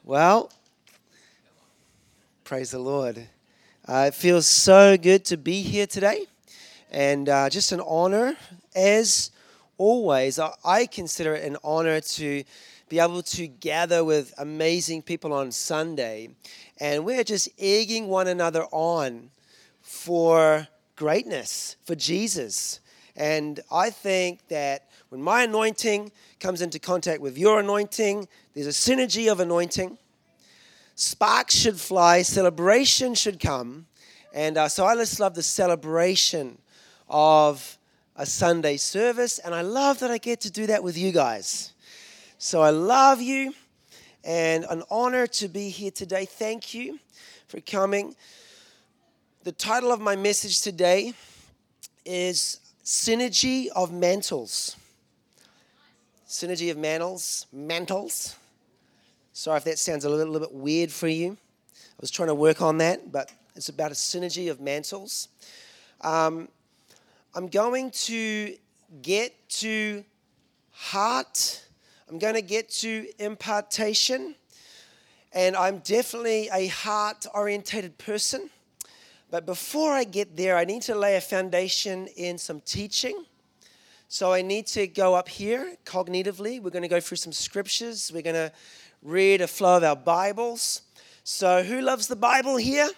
Well, praise the Lord. It feels so good to be here today, and just an honor. As always, I consider it an honor to be able to gather with amazing people on Sunday, and we're just egging one another on for greatness, for Jesus. And I think that when my anointing comes into contact with your anointing, there's a synergy of anointing. Sparks should fly, celebration should come. And so I just love the celebration of a Sunday service. And I love that I get to do that with you guys. So I love you, and an honor to be here today. Thank you for coming. The title of my message today is Synergy of Mantles. Synergy of mantles. Sorry if that sounds a little bit weird for you. I was trying to work on that, but it's about a synergy of mantles. I'm going to get to heart. I'm going to get to impartation. And I'm definitely a heart-orientated person. But before I get there, I need to lay a foundation in some teaching. So I need to go up here cognitively. We're going to go through some scriptures. We're going to read a flow of our Bibles. So who loves the Bible here?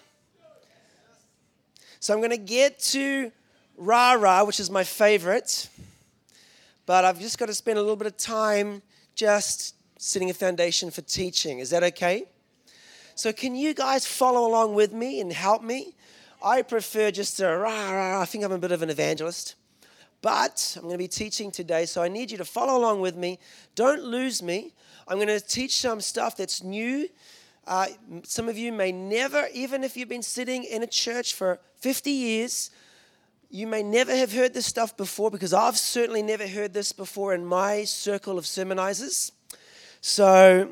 So I'm going to get to Ra, which is my favorite. But I've just got to spend a little bit of time just setting a foundation for teaching. Is that okay? So can you guys follow along with me and help me? I prefer just to I think I'm a bit of an evangelist. But I'm going to be teaching today, so I need you to follow along with me. Don't lose me. I'm going to teach some stuff that's new. Some of you may never, even if you've been sitting in a church for 50 years, you may never have heard this stuff before, because I've certainly never heard this before in my circle of sermonizers. So,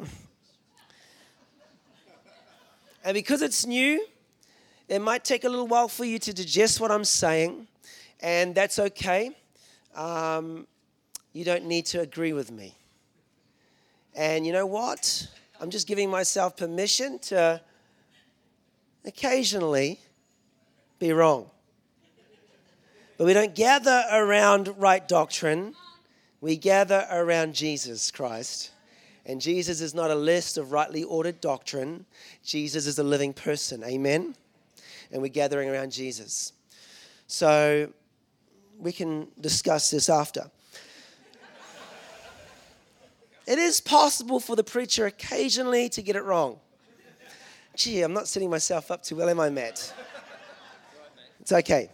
and because it's new, it might take a little while for you to digest what I'm saying, and that's okay. You don't need to agree with me. And you know what? I'm just giving myself permission to occasionally be wrong. But we don't gather around right doctrine. We gather around Jesus Christ. And Jesus is not a list of rightly ordered doctrine. Jesus is a living person. Amen? And we're gathering around Jesus. So we can discuss this after. It is possible for the preacher occasionally to get it wrong. Gee, I'm not setting myself up too well, am I, Matt? It's okay.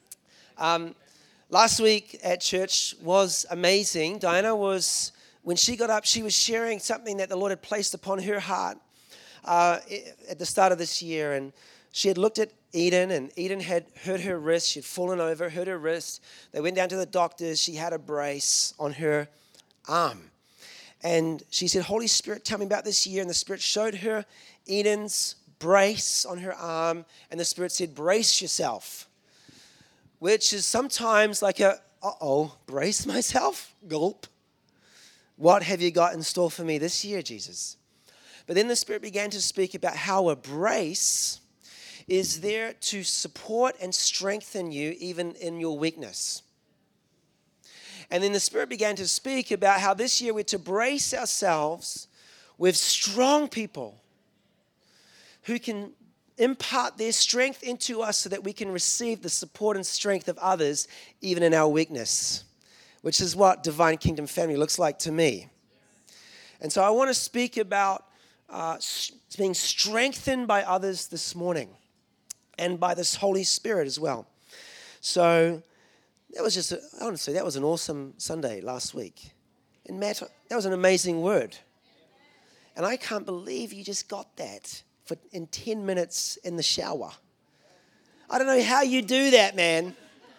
Last week at church was amazing. Diana when she got up, she was sharing something that the Lord had placed upon her heart at the start of this year. And she had looked at Eden, and Eden had hurt her wrist. She had fallen over, hurt her wrist. They went down to the doctors. She had a brace on her arm. And she said, Holy Spirit, tell me about this year. And the Spirit showed her Eden's brace on her arm. And the Spirit said, brace yourself. Which is sometimes like brace myself? Gulp. What have you got in store for me this year, Jesus? But then the Spirit began to speak about how a brace is there to support and strengthen you even in your weakness. And then the Spirit began to speak about how this year we're to brace ourselves with strong people who can impart their strength into us so that we can receive the support and strength of others even in our weakness, which is what Divine Kingdom family looks like to me. And so I want to speak about being strengthened by others this morning and by this Holy Spirit as well. So that was honestly, that was an awesome Sunday last week. And Matt, that was an amazing word. And I can't believe you just got that in 10 minutes in the shower. I don't know how you do that, man.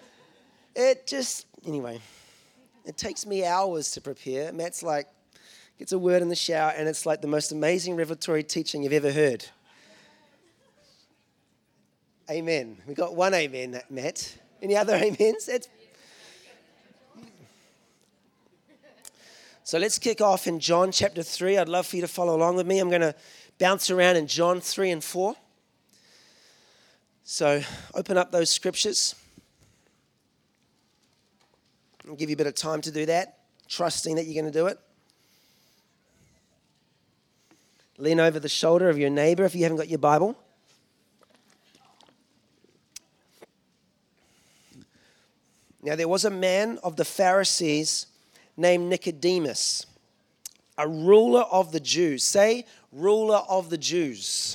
Anyway, it takes me hours to prepare. Matt's like, gets a word in the shower, and it's like the most amazing revelatory teaching you've ever heard. Amen. We got one amen, Matt. Any other amens? So let's kick off in John chapter 3. I'd love for you to follow along with me. I'm going to bounce around in John 3 and 4. So open up those scriptures. I'll give you a bit of time to do that, trusting that you're going to do it. Lean over the shoulder of your neighbor if you haven't got your Bible. Now, there was a man of the Pharisees named Nicodemus, a ruler of the Jews. Say, ruler of the Jews.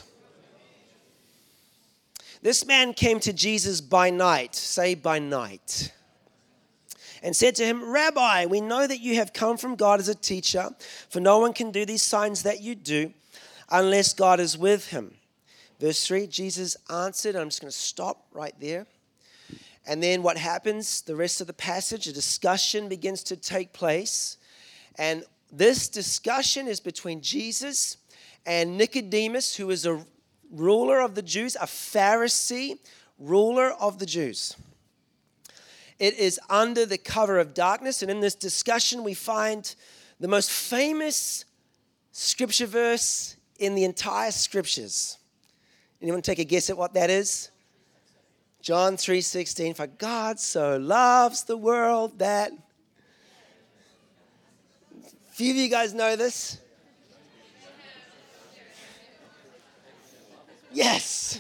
This man came to Jesus by night. Say, by night. And said to him, Rabbi, we know that you have come from God as a teacher, for no one can do these signs that you do unless God is with him. Verse 3, Jesus answered, I'm just going to stop right there. And then what happens, the rest of the passage, a discussion begins to take place. And this discussion is between Jesus and Nicodemus, who is a ruler of the Jews, a Pharisee, ruler of the Jews. It is under the cover of darkness. And in this discussion, we find the most famous scripture verse in the entire scriptures. Anyone take a guess at what that is? John 3:16, for God so loves the world that... A few of you guys know this. Yes.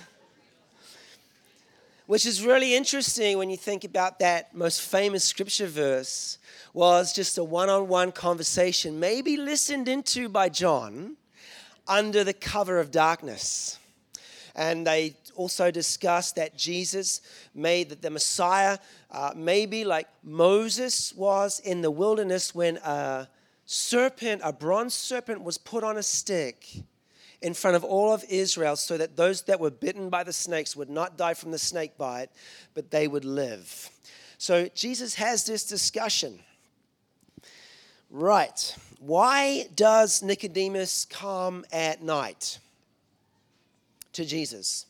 Which is really interesting when you think about that most famous scripture verse was just a one-on-one conversation, maybe listened into by John under the cover of darkness. And they also discussed that Jesus made that the Messiah, maybe like Moses was in the wilderness when a bronze serpent was put on a stick in front of all of Israel so that those that were bitten by the snakes would not die from the snake bite, but they would live. So Jesus has this discussion. Right. Why does Nicodemus come at night to Jesus?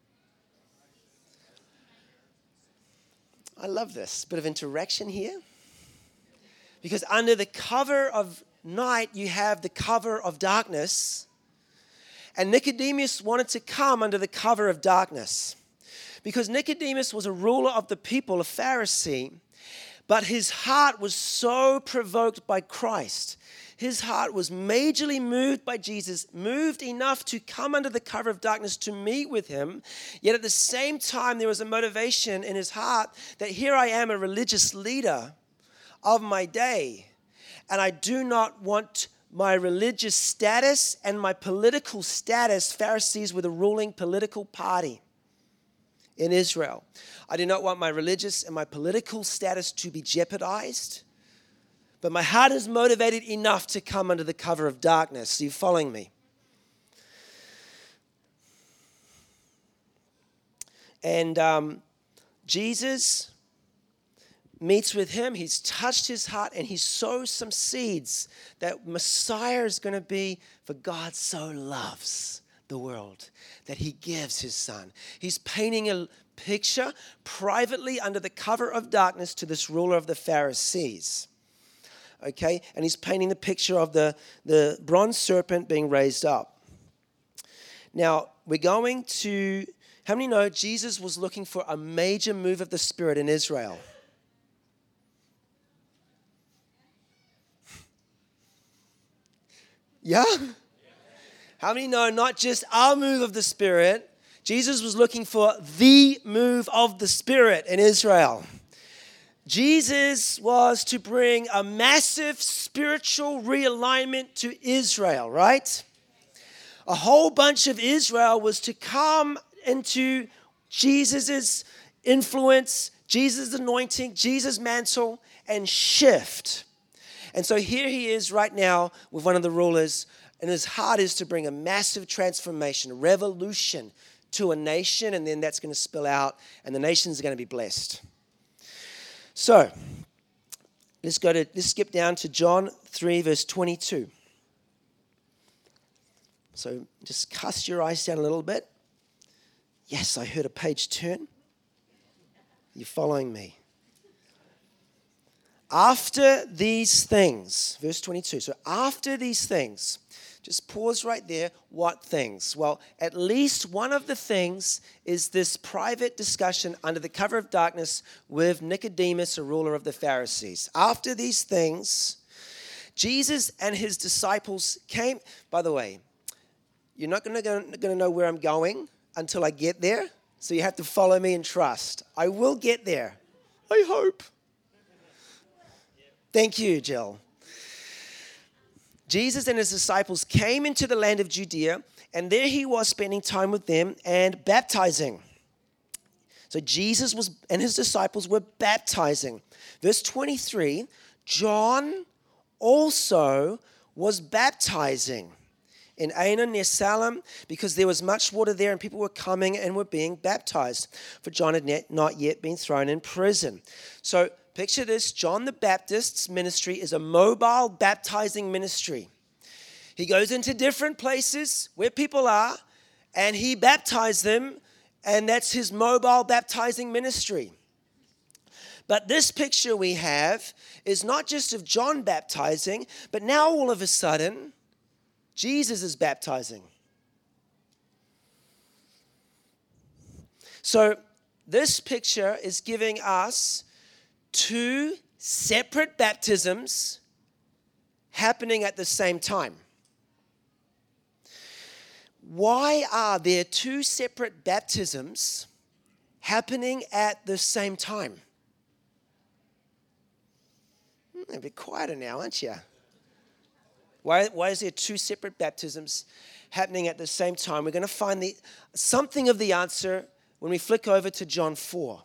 I love this bit of interaction here. Because under the cover of night, you have the cover of darkness. And Nicodemus wanted to come under the cover of darkness. Because Nicodemus was a ruler of the people, a Pharisee. But his heart was so provoked by Christ. His heart was majorly moved by Jesus, moved enough to come under the cover of darkness to meet with him. Yet at the same time, there was a motivation in his heart that here I am, a religious leader of my day, and I do not want my religious status and my political status. Pharisees were the ruling political party in Israel. I do not want my religious and my political status to be jeopardized. But my heart is motivated enough to come under the cover of darkness. Are you following me? And Jesus meets with him. He's touched his heart and he sows some seeds that Messiah is going to be, for God so loves the world that he gives his son. He's painting a picture privately under the cover of darkness to this ruler of the Pharisees. Okay, and he's painting the picture of the bronze serpent being raised up. Now, we're going to, how many know Jesus was looking for a major move of the Spirit in Israel? Yeah? How many know not just our move of the Spirit, Jesus was looking for the move of the Spirit in Israel. Jesus was to bring a massive spiritual realignment to Israel, right? A whole bunch of Israel was to come into Jesus' influence, Jesus' anointing, Jesus' mantle, and shift. And so here he is right now with one of the rulers, and his heart is to bring a massive transformation, a revolution to a nation, and then that's going to spill out, and the nations are going to be blessed. So, let's skip down to John 3, verse 22. So, just cast your eyes down a little bit. Yes, I heard a page turn. You're following me. After these things, verse 22. So after these things, just pause right there. What things? Well, at least one of the things is this private discussion under the cover of darkness with Nicodemus, a ruler of the Pharisees. After these things, Jesus and his disciples came. By the way, you're not going to know where I'm going until I get there. So you have to follow me and trust. I will get there. I hope. Thank you, Jill. Jesus and his disciples came into the land of Judea, and there he was spending time with them and baptizing. So Jesus and his disciples were baptizing. Verse 23, John also was baptizing in Aenon near Salem, because there was much water there and people were coming and were being baptized, for John had not yet been thrown in prison. So picture this, John the Baptist's ministry is a mobile baptizing ministry. He goes into different places where people are and he baptizes them, and that's his mobile baptizing ministry. But this picture we have is not just of John baptizing, but now all of a sudden, Jesus is baptizing. So this picture is giving us two separate baptisms happening at the same time. Why are there two separate baptisms happening at the same time? A bit quieter now, aren't you? Why is there two separate baptisms happening at the same time? We're going to find something of the answer when we flick over to John 4.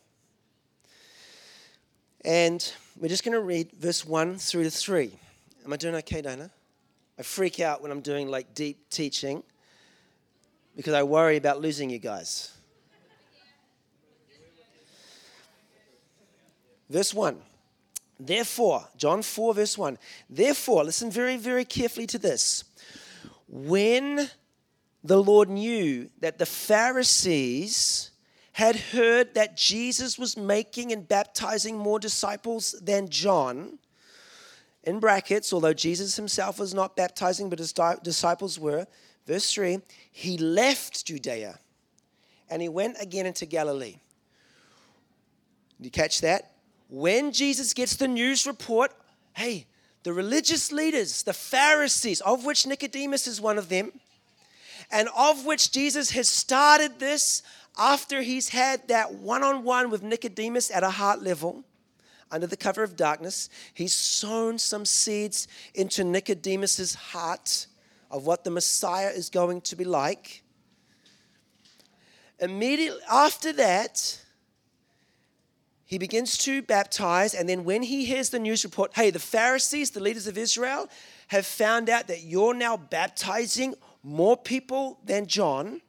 And we're just going to read verse 1 through to 3. Am I doing okay, Dana? I freak out when I'm doing like deep teaching because I worry about losing you guys. Verse 1. Therefore, John 4, verse 1. Therefore, listen very, very carefully to this. When the Lord knew that the Pharisees had heard that Jesus was making and baptizing more disciples than John, in brackets, although Jesus himself was not baptizing, but his disciples were, verse 3, he left Judea and he went again into Galilee. Did you catch that? When Jesus gets the news report, hey, the religious leaders, the Pharisees, of which Nicodemus is one of them, and of which Jesus has started this after he's had that one-on-one with Nicodemus at a heart level, under the cover of darkness, he's sown some seeds into Nicodemus's heart of what the Messiah is going to be like. Immediately after that, he begins to baptize, and then when he hears the news report, hey, the Pharisees, the leaders of Israel, have found out that you're now baptizing more people than John,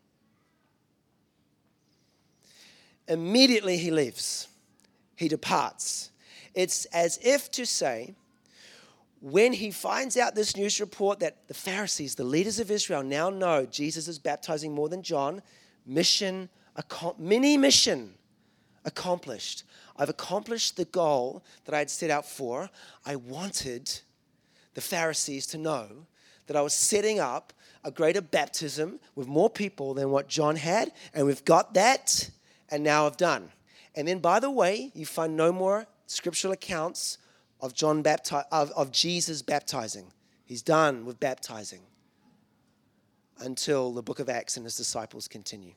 immediately he leaves. He departs. It's as if to say, when he finds out this news report that the Pharisees, the leaders of Israel, now know Jesus is baptizing more than John, mini mission accomplished. I've accomplished the goal that I had set out for. I wanted the Pharisees to know that I was setting up a greater baptism with more people than what John had, and we've got that, and now I've done. And then, by the way, you find no more scriptural accounts of Jesus baptizing. He's done with baptizing until the book of Acts and his disciples continue.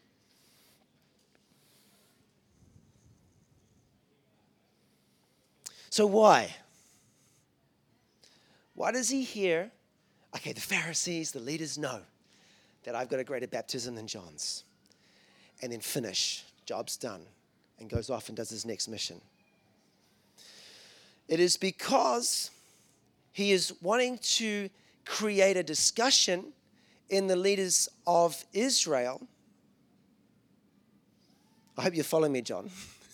So why? Why does he hear, okay, the Pharisees, the leaders know that I've got a greater baptism than John's, and then finish, job's done, and goes off and does his next mission? It is because he is wanting to create a discussion in the leaders of Israel. I hope you're following me, John.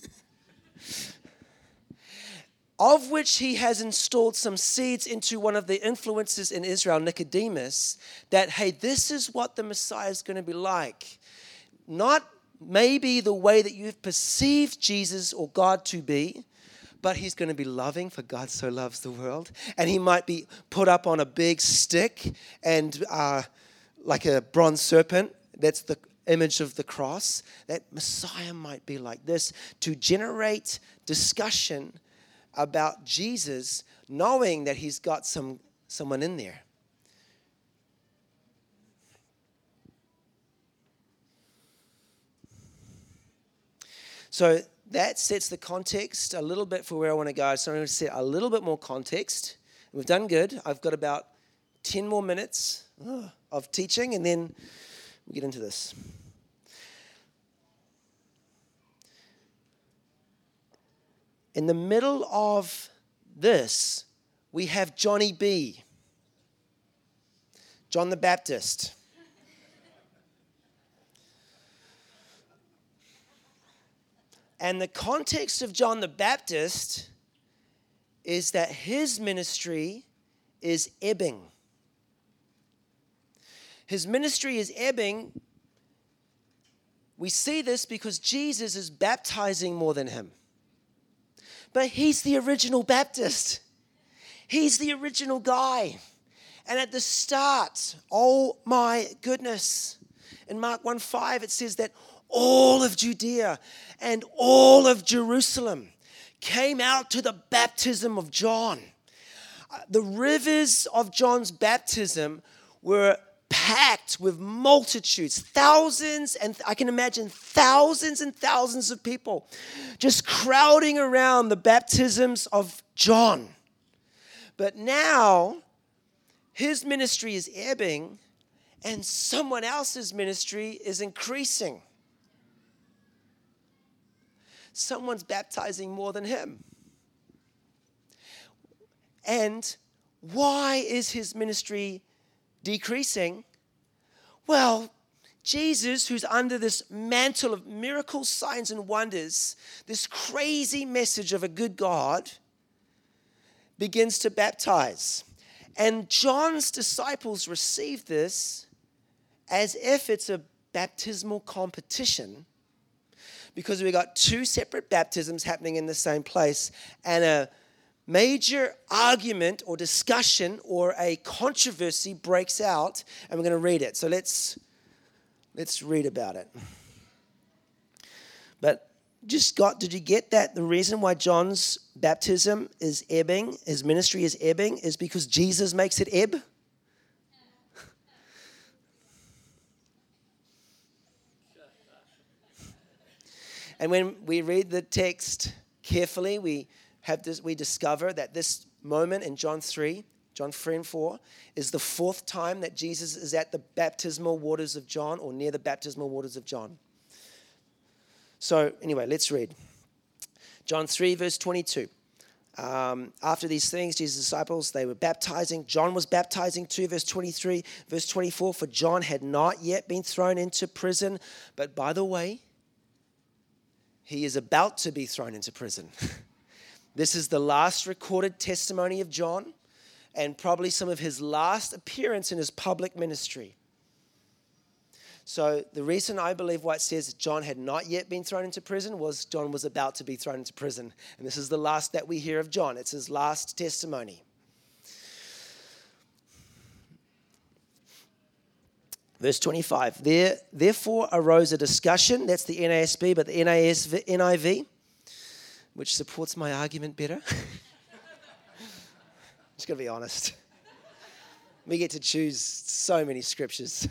Of which he has installed some seeds into one of the influences in Israel, Nicodemus, that, hey, this is what the Messiah is going to be like. Not maybe the way that you've perceived Jesus or God to be, but he's going to be loving, for God so loves the world. And he might be put up on a big stick and like a bronze serpent. That's the image of the cross. That Messiah might be like this, to generate discussion about Jesus, knowing that he's got someone in there. So that sets the context a little bit for where I want to go. So I'm going to set a little bit more context. We've done good. I've got about 10 more minutes of teaching, and then we'll get into this. In the middle of this, we have Johnny B, John the Baptist. And the context of John the Baptist is that his ministry is ebbing. His ministry is ebbing. We see this because Jesus is baptizing more than him. But he's the original Baptist. He's the original guy. And at the start, oh my goodness, in Mark 1:5 it says that all of Judea and all of Jerusalem came out to the baptism of John. The rivers of John's baptism were packed with multitudes, thousands, and I can imagine thousands and thousands of people just crowding around the baptisms of John. But now his ministry is ebbing and someone else's ministry is increasing. Someone's baptizing more than him. And why is his ministry decreasing? Well, Jesus, who's under this mantle of miracles, signs, and wonders, this crazy message of a good God, begins to baptize. And John's disciples receive this as if it's a baptismal competition, because we got two separate baptisms happening in the same place, and a major argument or discussion or a controversy breaks out, and we're going to read it. So let's read about it. But did you get that the reason why John's baptism is ebbing, his ministry is ebbing, is because Jesus makes it ebb? And when we read the text carefully, we discover that this moment in John 3 and 4, is the fourth time that Jesus is at the baptismal waters of John, or near the baptismal waters of John. So anyway, let's read. John 3, verse 22. After these things, Jesus' disciples, they were baptizing. John was baptizing too, verse 23. Verse 24, for John had not yet been thrown into prison, but by the way, he is about to be thrown into prison. This is the last recorded testimony of John, and probably some of his last appearance in his public ministry. So the reason I believe why it says John had not yet been thrown into prison was John was about to be thrown into prison. And this is the last that we hear of John. It's his last testimony. Verse 25, therefore arose a discussion, that's the NASB, but the NIV, which supports my argument better. Just got to be honest. We get to choose so many scriptures.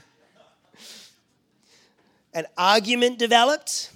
An argument developed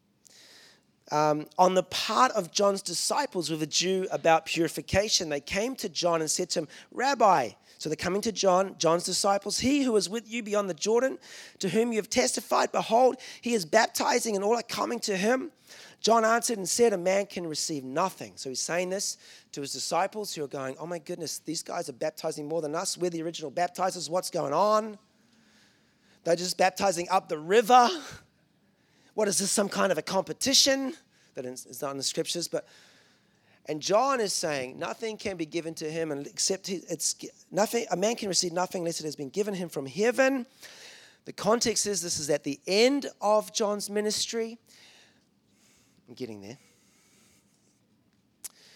on the part of John's disciples with a Jew about purification. They came to John and said to him, Rabbi, so they're coming to John's disciples, he who is with you beyond the Jordan, to whom you have testified, behold, he is baptizing and all are coming to him. John answered and said, a man can receive nothing. So he's saying this to his disciples who are going, oh my goodness, these guys are baptizing more than us. We're the original baptizers. What's going on? They're just baptizing up the river. What is this, some kind of a competition? That is not in the scriptures, and John is saying nothing can be given to him except it's nothing. A man can receive nothing unless it has been given him from heaven. The context is this is at the end of John's ministry. I'm getting there.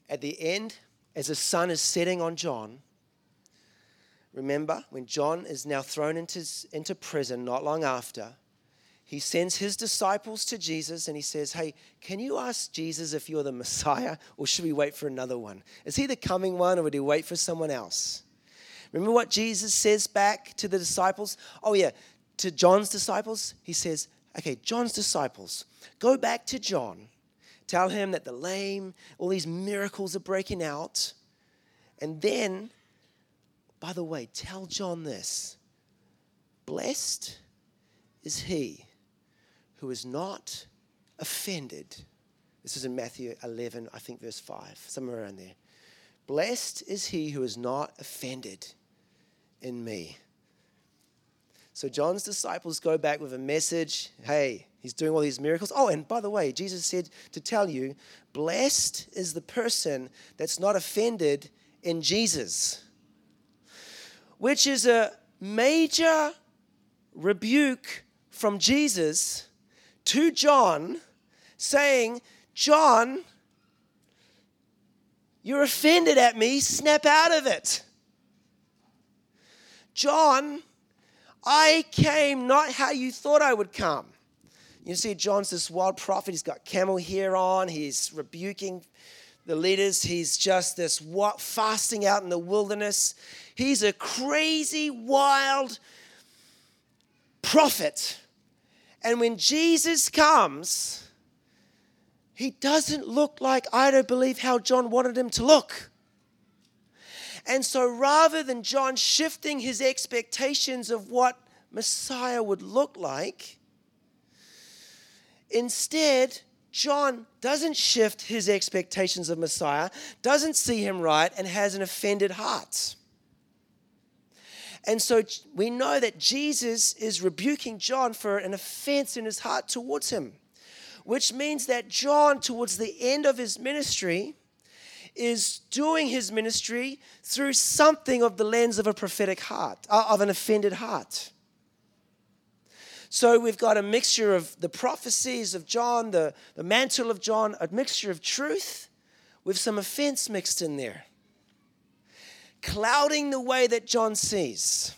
At the end, as the sun is setting on John, remember, when John is now thrown into prison not long after, he sends his disciples to Jesus and he says, hey, can you ask Jesus if you're the Messiah, or should we wait for another one? Is he the coming one, or would he wait for someone else? Remember what Jesus says back to the disciples? Oh yeah, to John's disciples, he says, okay, John's disciples, go back to John. Tell him that the lame, all these miracles are breaking out. And then, by the way, tell John this. Blessed is he who is not offended. This is in Matthew 11, I think verse 5, somewhere around there. Blessed is he who is not offended in me. So John's disciples go back with a message. Hey, he's doing all these miracles. Oh, and by the way, Jesus said to tell you, blessed is the person that's not offended in Jesus, which is a major rebuke from Jesus to John, saying, John, you're offended at me, snap out of it. John, I came not how you thought I would come. You see, John's this wild prophet. He's got camel hair on. He's rebuking the leaders. He's just this fasting out in the wilderness. He's a crazy, wild prophet. And when Jesus comes, he doesn't look like, I don't believe, how John wanted him to look. And so rather than John shifting his expectations of what Messiah would look like, instead, John doesn't shift his expectations of Messiah, doesn't see him right, and has an offended heart. And so we know that Jesus is rebuking John for an offense in his heart towards him, which means that John, towards the end of his ministry, is doing his ministry through something of the lens of a prophetic heart, of an offended heart. So we've got a mixture of the prophecies of John, the mantle of John, a mixture of truth with some offense mixed in there, clouding the way that John sees.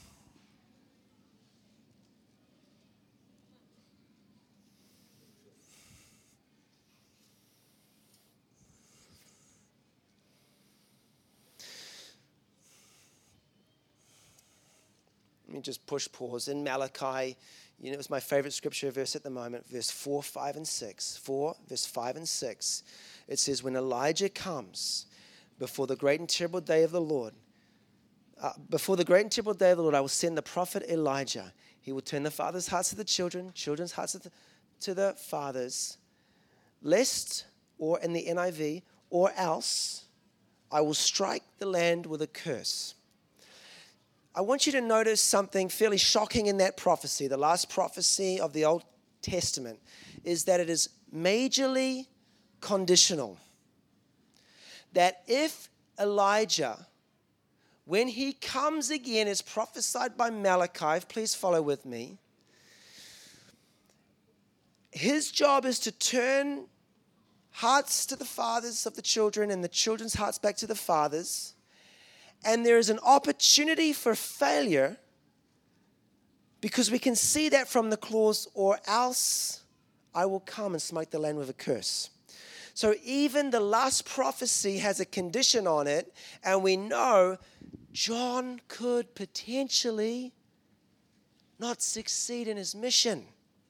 Let me just push pause. In Malachi, it was my favorite scripture verse at the moment, verse 4, 5, and 6. 4, verse 5 and 6. It says, when Elijah comes before the great and terrible day of the Lord, I will send the prophet Elijah. He will turn the fathers' hearts to the children, children's hearts to the fathers, lest, or in the NIV, or else I will strike the land with a curse. I want you to notice something fairly shocking in that prophecy. The last prophecy of the Old Testament is that it is majorly conditional. That if Elijah, when he comes again, as prophesied by Malachi, please follow with me, his job is to turn hearts to the fathers of the children and the children's hearts back to the fathers. And there is an opportunity for failure because we can see that from the clause, or else I will come and smite the land with a curse. So even the last prophecy has a condition on it, and we know John could potentially not succeed in his mission.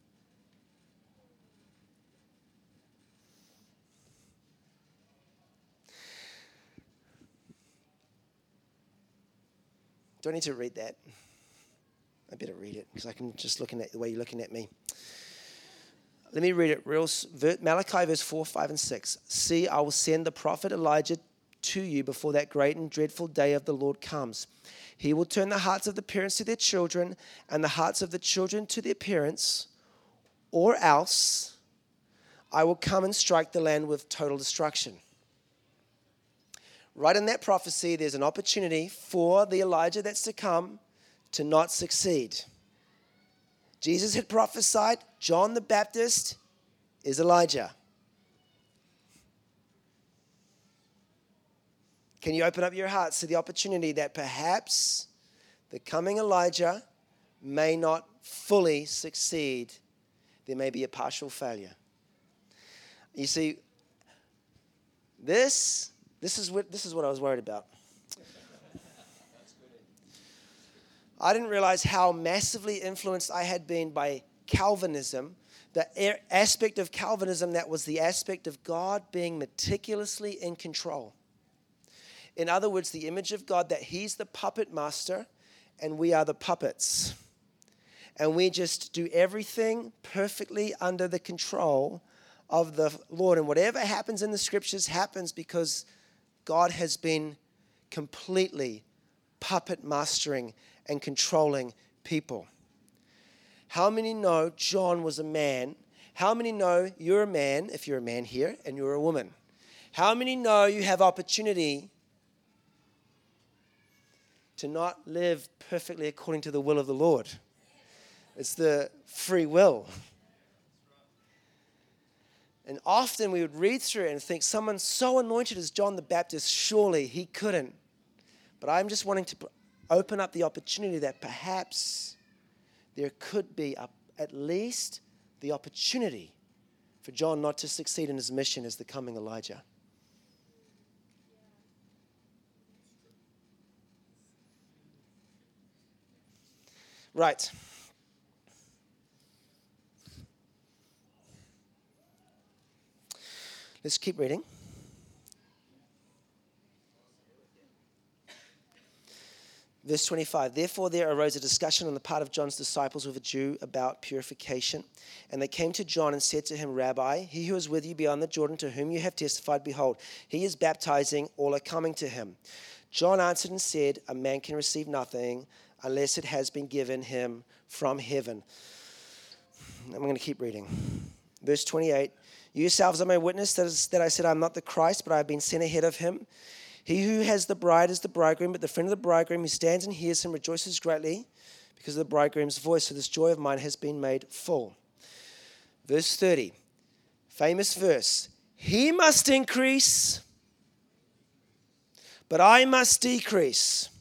Do I need to read that? I better read it because I'm just looking at the way you're looking at me. Let me read it. Malachi verse 4, 5, and 6. See, I will send the prophet Elijah to you before that great and dreadful day of the Lord comes. He will turn the hearts of the parents to their children and the hearts of the children to their parents, or else I will come and strike the land with total destruction. Right in that prophecy, there's an opportunity for the Elijah that's to come to not succeed. Jesus had prophesied John the Baptist is Elijah. Can you open up your hearts to the opportunity that perhaps the coming Elijah may not fully succeed? There may be a partial failure. You see, this is what I was worried about. I didn't realize how massively influenced I had been by Calvinism, the aspect of Calvinism that was the aspect of God being meticulously in control. In other words, the image of God, that he's the puppet master and we are the puppets. And we just do everything perfectly under the control of the Lord. And whatever happens in the scriptures happens because God has been completely puppet mastering and controlling people. How many know John was a man? How many know you're a man, if you're a man here, and you're a woman? How many know you have opportunity to not live perfectly according to the will of the Lord? It's the free will. And often we would read through it and think, someone so anointed as John the Baptist, surely he couldn't. But I'm just wanting to open up the opportunity that perhaps there could be at least the opportunity for John not to succeed in his mission as the coming Elijah. Right. Let's keep reading. Verse 25, therefore there arose a discussion on the part of John's disciples with a Jew about purification. And they came to John and said to him, Rabbi, he who is with you beyond the Jordan, to whom you have testified, behold, he is baptizing, all are coming to him. John answered and said, a man can receive nothing unless it has been given him from heaven. I'm going to keep reading. Verse 28, you yourselves are my witness that I said I'm not the Christ, but I have been sent ahead of him. He who has the bride is the bridegroom, but the friend of the bridegroom who stands and hears him rejoices greatly because of the bridegroom's voice. So this joy of mine has been made full. Verse 30, famous verse. He must increase, but I must decrease.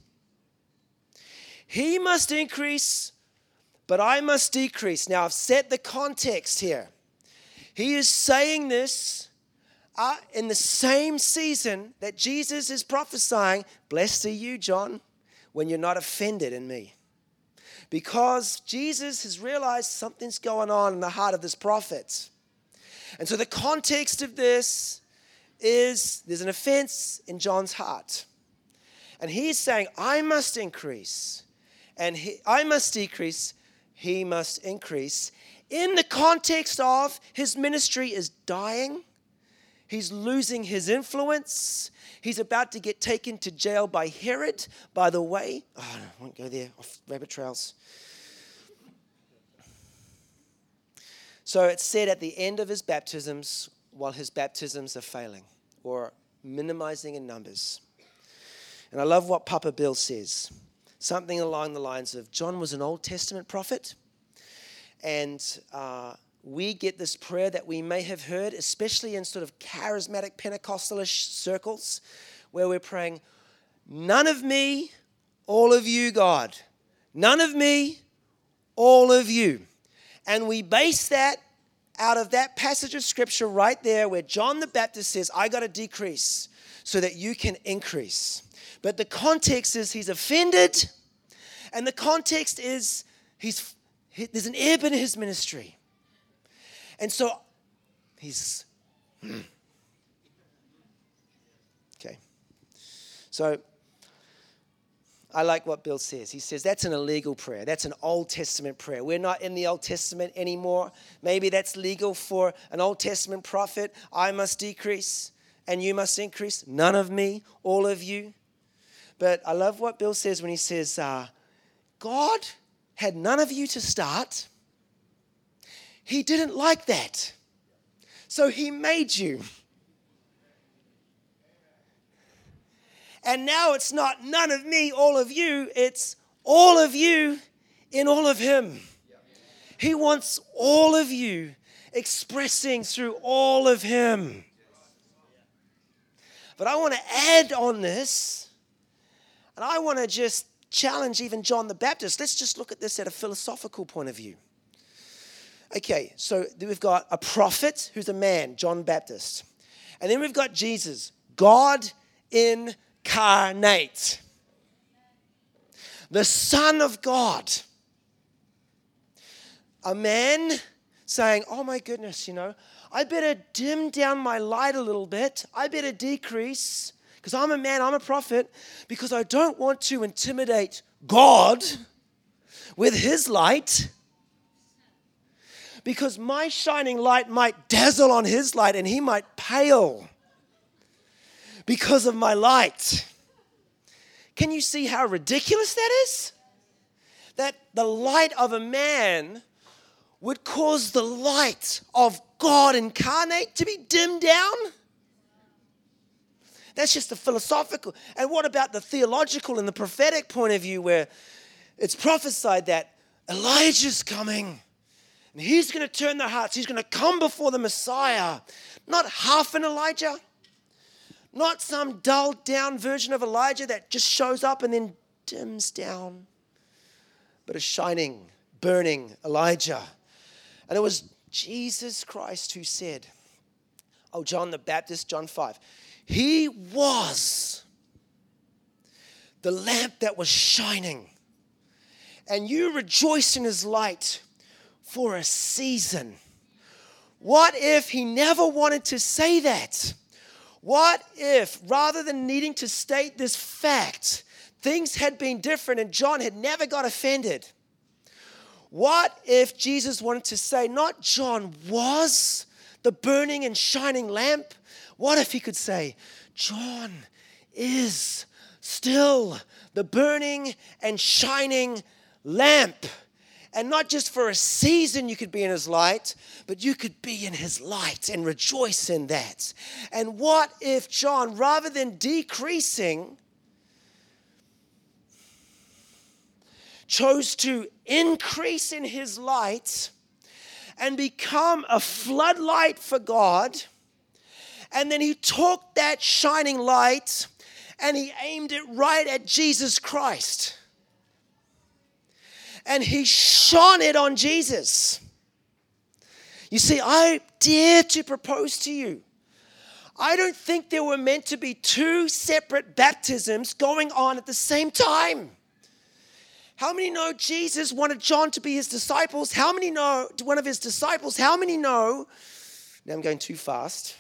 He must increase, but I must decrease. Now I've set the context here. He is saying this in the same season that Jesus is prophesying, blessed are you, John, when you're not offended in me. Because Jesus has realized something's going on in the heart of this prophet. And so the context of this is there's an offense in John's heart. And he's saying, I must increase, and I must decrease, he must increase. In the context of his ministry is dying. He's losing his influence. He's about to get taken to jail by Herod. By the way, I won't go there, off rabbit trails. So it's said at the end of his baptisms, while his baptisms are failing or minimizing in numbers. And I love what Papa Bill says. Something along the lines of, John was an Old Testament prophet. And we get this prayer that we may have heard, especially in sort of charismatic Pentecostalish circles, where we're praying, none of me, all of you, God. None of me, all of you. And we base that out of that passage of scripture right there where John the Baptist says, I got to decrease so that you can increase. But the context is he's offended, and the context is there's an ebb in his ministry. And so he's, okay. So I like what Bill says. He says that's an illegal prayer. That's an Old Testament prayer. We're not in the Old Testament anymore. Maybe that's legal for an Old Testament prophet. I must decrease and you must increase. None of me, all of you. But I love what Bill says when he says, God had none of you to start. He didn't like that. So he made you. And now it's not none of me, all of you. It's all of you in all of him. He wants all of you expressing through all of him. But I want to add on this, and I want to just challenge even John the Baptist. Let's just look at this at a philosophical point of view. Okay, so we've got a prophet who's a man, John Baptist. And then we've got Jesus, God incarnate, the Son of God. A man saying, oh my goodness, I better dim down my light a little bit. I better decrease because I'm a man, I'm a prophet, because I don't want to intimidate God with his light, because my shining light might dazzle on his light and he might pale because of my light. Can you see how ridiculous that is? That the light of a man would cause the light of God incarnate to be dimmed down? That's just the philosophical. And what about the theological and the prophetic point of view, where it's prophesied that Elijah's coming and he's going to turn their hearts. He's going to come before the Messiah. Not half an Elijah. Not some dulled down version of Elijah that just shows up and then dims down. But a shining, burning Elijah. And it was Jesus Christ who said, John the Baptist, John 5, he was the lamp that was shining. And you rejoice in his light for a season. What if he never wanted to say that? What if, rather than needing to state this fact, things had been different and John had never got offended? What if Jesus wanted to say, not John was the burning and shining lamp? What if he could say, John is still the burning and shining lamp? And not just for a season you could be in his light, but you could be in his light and rejoice in that. And what if John, rather than decreasing, chose to increase in his light and become a floodlight for God, and then he took that shining light and he aimed it right at Jesus Christ. And he shone it on Jesus. You see, I dare to propose to you, I don't think there were meant to be two separate baptisms going on at the same time. How many know Jesus wanted John to be his disciples? How many know one of his disciples? How many know, now I'm going too fast,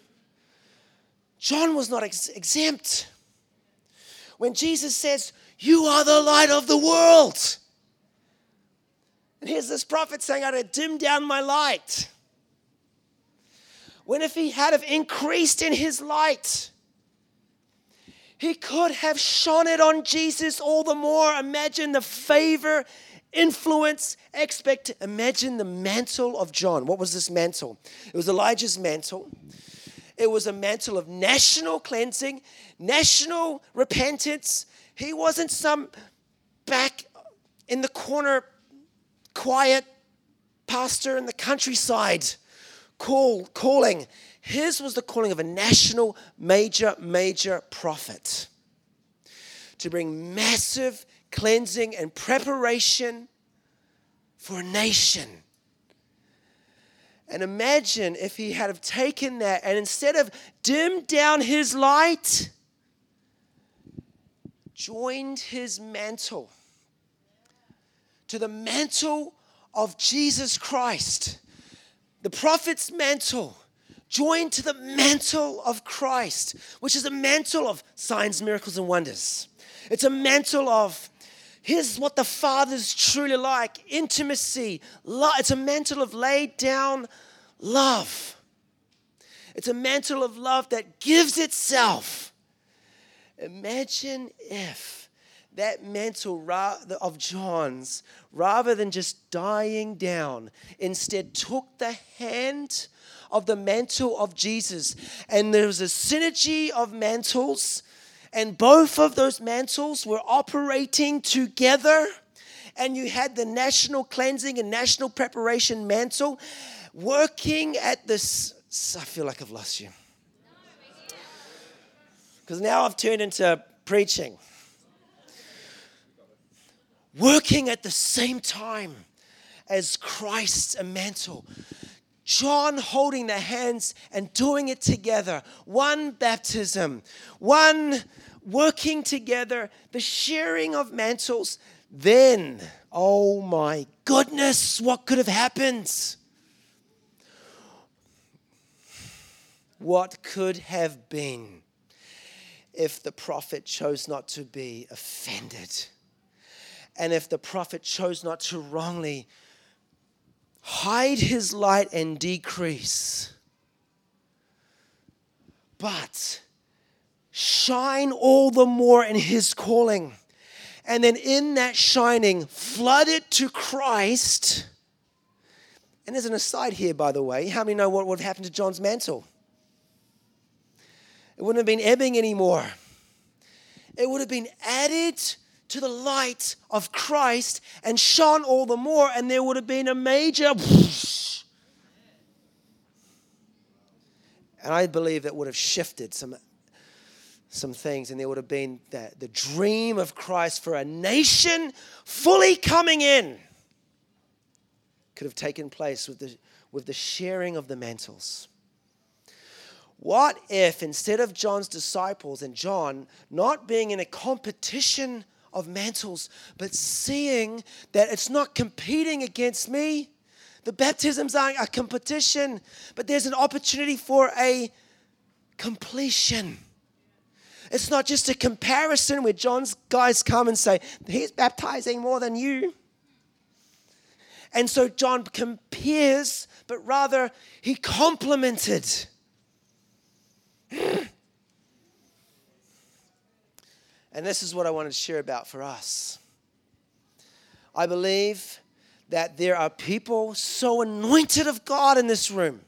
John was not exempt. When Jesus says, you are the light of the world. And here's this prophet saying, I had to dim down my light. When if he had have increased in his light, he could have shone it on Jesus all the more. Imagine the favor, influence, imagine the mantle of John. What was this mantle? It was Elijah's mantle. It was a mantle of national cleansing, national repentance. He wasn't some back in the corner, quiet pastor in the countryside calling. His was the calling of a national, major prophet to bring massive cleansing and preparation for a nation. And imagine if he had have taken that and instead of dimmed down his light, joined his mantle to the mantle of Jesus Christ. The prophet's mantle joined to the mantle of Christ, which is a mantle of signs, miracles, and wonders. It's a mantle of, here's what the Father's truly like, intimacy. It's a mantle of laid down love. It's a mantle of love that gives itself. Imagine if that mantle of John's, rather than just dying down, instead took the hand of the mantle of Jesus. And there was a synergy of mantles, and both of those mantles were operating together. And you had the national cleansing and national preparation mantle working at this. I feel like I've lost you. because now I've turned into preaching. Working at the same time as Christ's mantle. John holding the hands and doing it together. One baptism, one working together, the sharing of mantles. Then, oh my goodness, what could have happened? What could have been if the prophet chose not to be offended? And if the prophet chose not to wrongly hide his light and decrease, but shine all the more in his calling. And then in that shining, flood it to Christ. And there's an aside here, by the way. How many know what would have happened to John's mantle? It wouldn't have been ebbing anymore. It would have been added to the light of Christ and shone all the more, and there would have been a major whoosh. And I believe that would have shifted some things, and there would have been the dream of Christ for a nation fully coming in could have taken place with the sharing of the mantles. What if instead of John's disciples and John not being in a competition of mantles, but seeing that it's not competing against me, the baptisms aren't a competition, but there's an opportunity for a completion. It's not just a comparison where John's guys come and say, he's baptizing more than you. And so John compares, but rather he complimented. And this is what I wanted to share about for us. I believe that there are people so anointed of God in this room.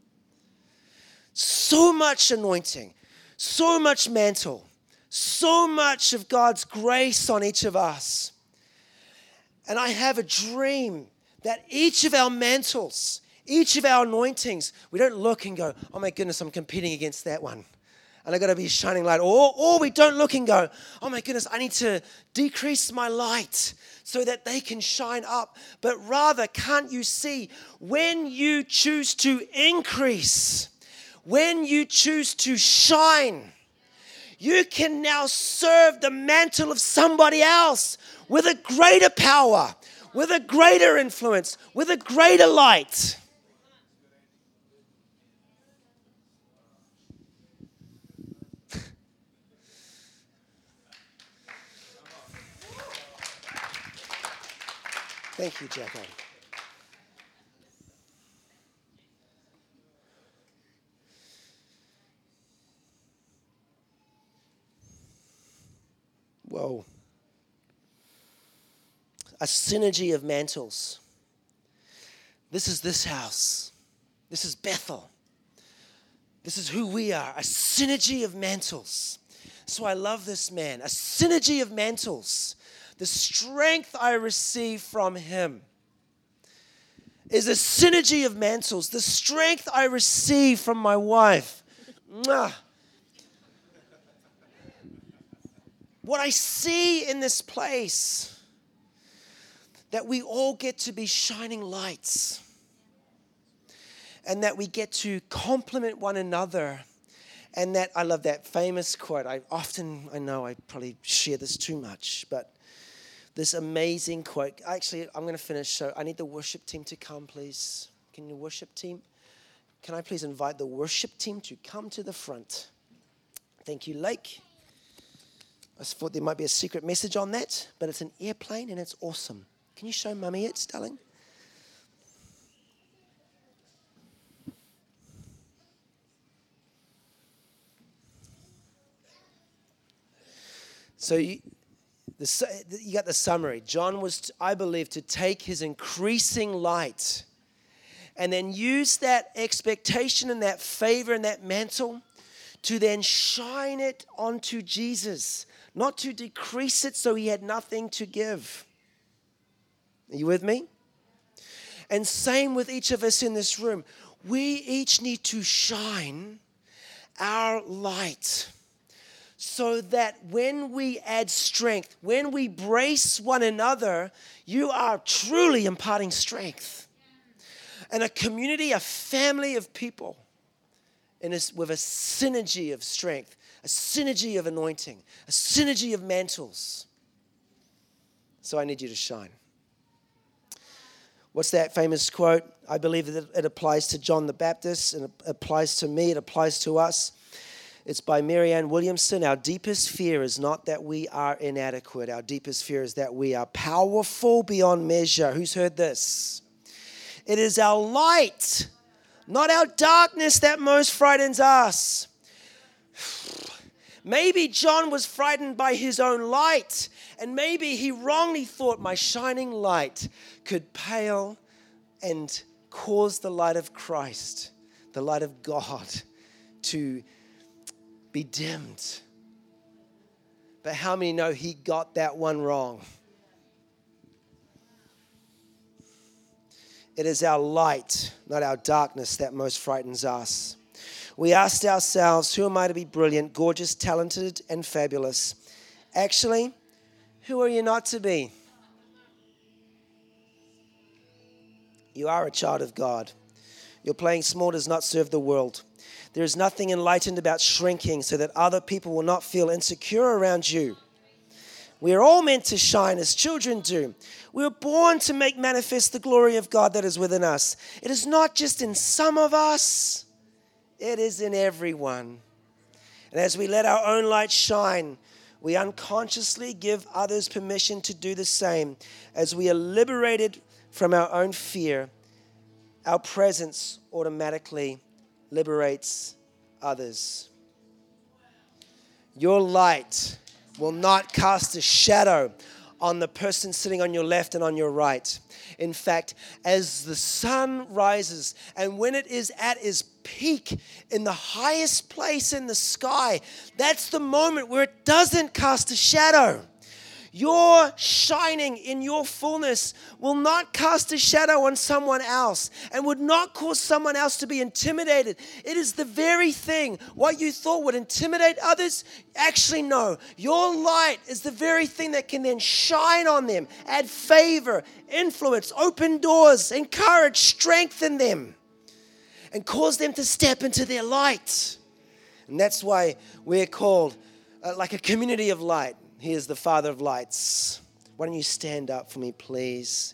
So much anointing, so much mantle, so much of God's grace on each of us. And I have a dream that each of our mantles, each of our anointings, we don't look and go, oh my goodness, I'm competing against that one. And I've got to be shining light. Or we don't look and go, oh my goodness, I need to decrease my light so that they can shine up. But rather, can't you see, when you choose to increase, when you choose to shine, you can now serve the mantle of somebody else with a greater power, with a greater influence, with a greater light. Thank you, Jacko. Whoa. A synergy of mantles. This is this house. This is Bethel. This is who we are. A synergy of mantles. So I love this man. A synergy of mantles. The strength I receive from him is a synergy of mantles. The strength I receive from my wife. What I see in this place, that we all get to be shining lights, and that we get to complement one another. And that, I love that famous quote. I know I probably share this too much, but this amazing quote. Actually, I'm going to finish, so I need the worship team to come, please. Can the worship team? Can I please invite the worship team to come to the front? Thank you, Lake. I thought there might be a secret message on that, but it's an airplane and it's awesome. Can you show Mummy it, darling? So you got the summary. John was, I believe, to take his increasing light and then use that expectation and that favor and that mantle to then shine it onto Jesus, not to decrease it so he had nothing to give. Are you with me? And same with each of us in this room. We each need to shine our light so that when we add strength, when we brace one another, you are truly imparting strength. And a community, a family of people with a synergy of strength, a synergy of anointing, a synergy of mantles. So I need you to shine. What's that famous quote? I believe that it applies to John the Baptist, and it applies to me, it applies to us. It's by Marianne Williamson. Our deepest fear is not that we are inadequate. Our deepest fear is that we are powerful beyond measure. Who's heard this? It is our light, not our darkness, that most frightens us. Maybe John was frightened by his own light, and maybe he wrongly thought my shining light could pale and cause the light of Christ, the light of God, to be dimmed. But how many know he got that one wrong? It is our light, not our darkness, that most frightens us. We asked ourselves, who am I to be brilliant, gorgeous, talented, and fabulous? Actually, who are you not to be? You are a child of God. Your playing small does not serve the world. There is nothing enlightened about shrinking so that other people will not feel insecure around you. We are all meant to shine as children do. We were born to make manifest the glory of God that is within us. It is not just in some of us, it is in everyone. And as we let our own light shine, we unconsciously give others permission to do the same. As we are liberated from our own fear, our presence automatically liberates others. Your light will not cast a shadow on the person sitting on your left and on your right. In fact, as the sun rises and when it is at its peak in the highest place in the sky, that's the moment where it doesn't cast a shadow. Your shining in your fullness will not cast a shadow on someone else and would not cause someone else to be intimidated. It is the very thing, what you thought would intimidate others, actually no. Your light is the very thing that can then shine on them, add favor, influence, open doors, encourage, strengthen them, and cause them to step into their light. And that's why we're called like a community of light. He is the Father of lights. Why don't you stand up for me, please?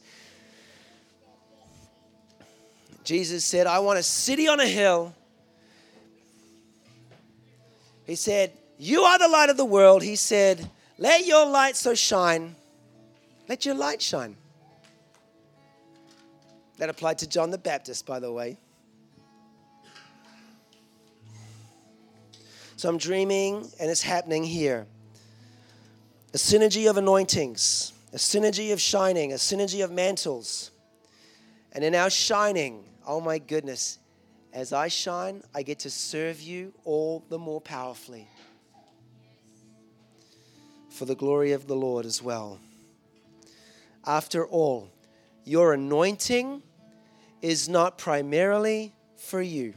Jesus said, I want a city on a hill. He said, you are the light of the world. He said, let your light so shine. Let your light shine. That applied to John the Baptist, by the way. So I'm dreaming, and it's happening here. A synergy of anointings, a synergy of shining, a synergy of mantles. And in our shining, oh my goodness, as I shine, I get to serve you all the more powerfully for the glory of the Lord as well. After all, your anointing is not primarily for you.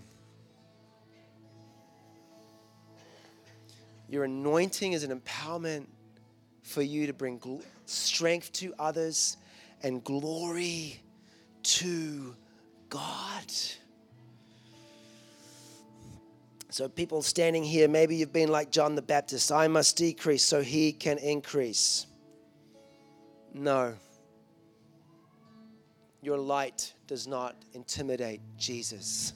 Your anointing is an empowerment for you to bring strength to others and glory to God. So people standing here, maybe you've been like John the Baptist. I must decrease so he can increase. No. Your light does not intimidate Jesus.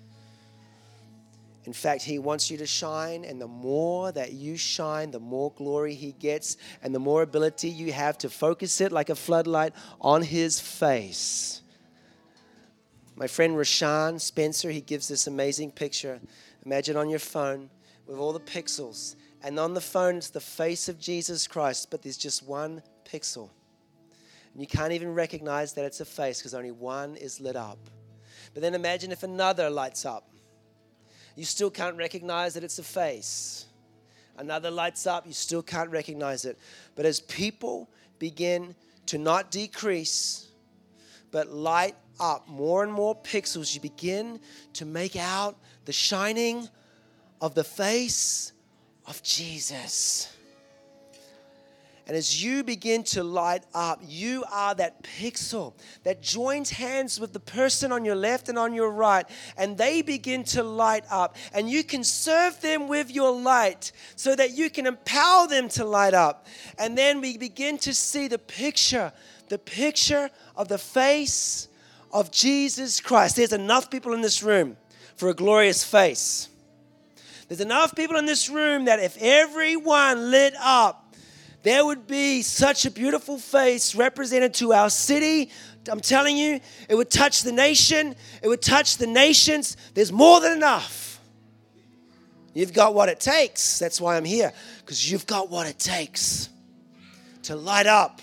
In fact, he wants you to shine, and the more that you shine, the more glory he gets, and the more ability you have to focus it like a floodlight on his face. My friend Rashawn Spencer, he gives this amazing picture. Imagine on your phone with all the pixels, and on the phone it's the face of Jesus Christ, but there's just one pixel. And you can't even recognize that it's a face because only one is lit up. But then imagine if another lights up. You still can't recognize that it's a face. Another lights up, you still can't recognize it. But as people begin to not decrease, but light up more and more pixels, you begin to make out the shining of the face of Jesus. And as you begin to light up, you are that pixel that joins hands with the person on your left and on your right, and they begin to light up. And you can serve them with your light so that you can empower them to light up. And then we begin to see the picture of the face of Jesus Christ. There's enough people in this room for a glorious face. There's enough people in this room that if everyone lit up, there would be such a beautiful face represented to our city. I'm telling you, it would touch the nation. It would touch the nations. There's more than enough. You've got what it takes. That's why I'm here, because you've got what it takes to light up.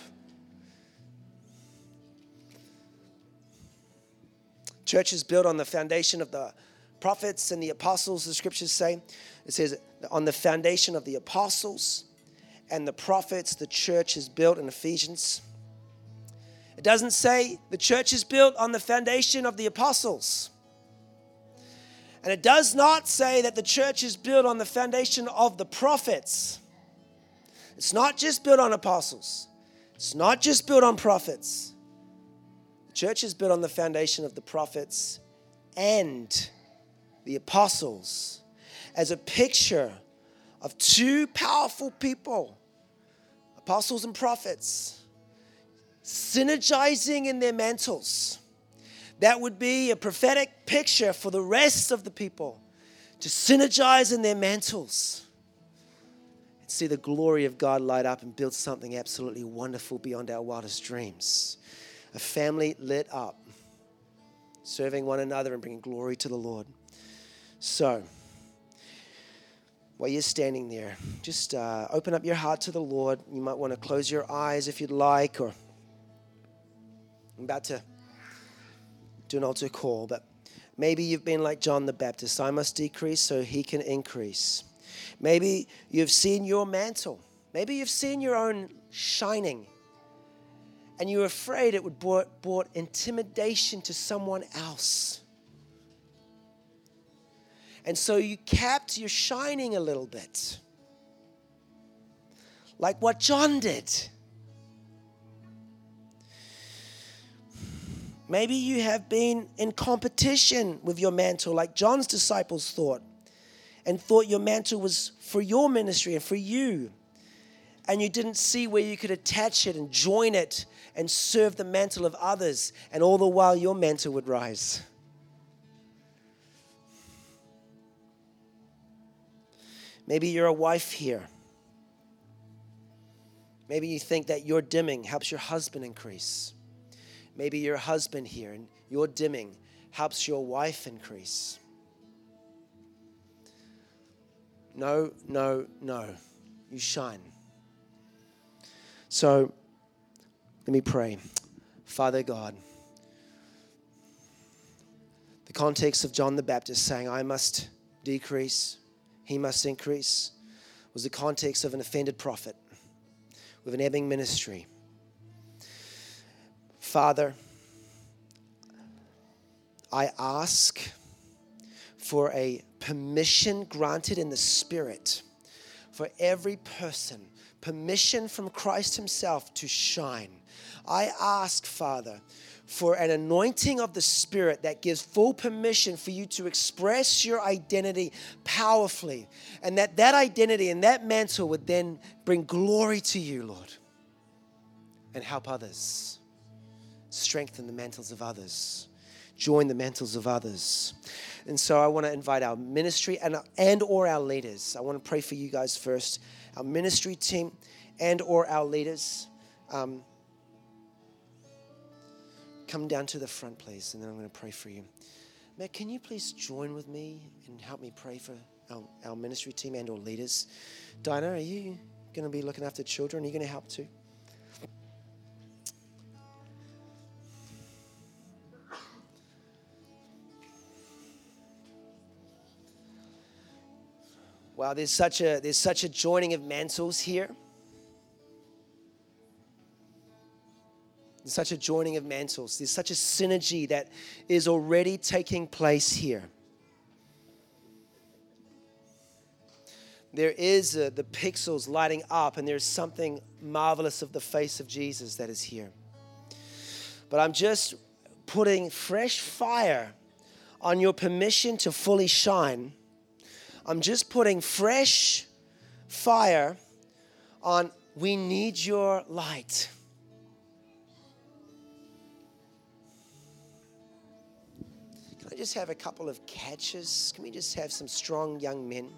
Church is built on the foundation of the prophets and the apostles, the scriptures say. It says, on the foundation of the apostles and the prophets, the church is built in Ephesians. It doesn't say the church is built on the foundation of the apostles. And it does not say that the church is built on the foundation of the prophets. It's not just built on apostles. It's not just built on prophets. The church is built on the foundation of the prophets and the apostles as a picture of two powerful people, apostles and prophets, synergizing in their mantles. That would be a prophetic picture for the rest of the people to synergize in their mantles and see the glory of God light up and build something absolutely wonderful beyond our wildest dreams. A family lit up, serving one another and bringing glory to the Lord. So, while you're standing there, just open up your heart to the Lord. You might want to close your eyes if you'd like, or I'm about to do an altar call, but maybe you've been like John the Baptist. I must decrease so he can increase. Maybe you've seen your mantle. Maybe you've seen your own shining, and you're afraid it would brought intimidation to someone else. And so you capped your shining a little bit, like what John did. Maybe you have been in competition with your mantle, like John's disciples thought, and thought your mantle was for your ministry and for you. And you didn't see where you could attach it and join it and serve the mantle of others, and all the while your mantle would rise. Maybe you're a wife here. Maybe you think that your dimming helps your husband increase. Maybe you're a husband here and your dimming helps your wife increase. No, no, no. You shine. So, let me pray. Father God, the context of John the Baptist saying, I must decrease, he must increase, was the context of an offended prophet with an ebbing ministry. Father, I ask for a permission granted in the Spirit for every person, permission from Christ himself to shine. I ask, Father, for an anointing of the Spirit that gives full permission for you to express your identity powerfully, and that identity and that mantle would then bring glory to you, Lord, and help others. Strengthen the mantles of others. Join the mantles of others. And so I want to invite our ministry and or our leaders. I want to pray for you guys first. Our ministry team and or our leaders. Come down to the front, please, and then I'm going to pray for you. Matt, can you please join with me and help me pray for our ministry team and or leaders? Dinah, are you going to be looking after children? Are you going to help too? Wow, there's such a joining of mantles here. There's such a joining of mantles. There's such a synergy that is already taking place here. there is the pixels lighting up, and there's something marvelous of the face of Jesus that is here. But I'm just putting fresh fire on your permission to fully shine. I'm just putting fresh fire on, we need your light. Can I just have a couple of catches? Can we just have some strong young men?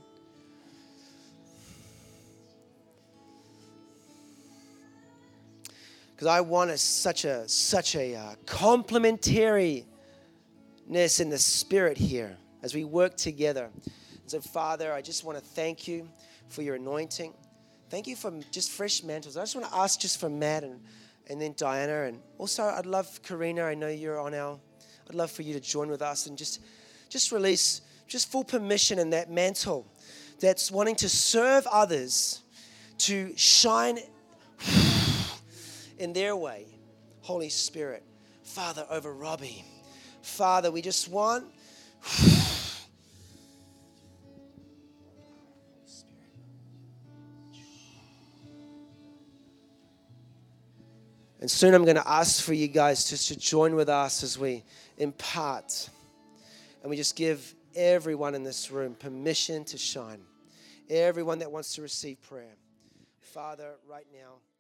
Because I want such a complementariness in the spirit here as we work together. So, Father, I just want to thank you for your anointing. Thank you for just fresh mantles. I just want to ask just for Matt and then Diana. And also, I'd love, Karina, I know you're on I'd love for you to join with us and just release just full permission in that mantle that's wanting to serve others, to shine in their way. Holy Spirit, Father, over Robbie. Father, we just want and soon I'm going to ask for you guys just to join with us as we impart. And we just give everyone in this room permission to shine. Everyone that wants to receive prayer. Father, right now.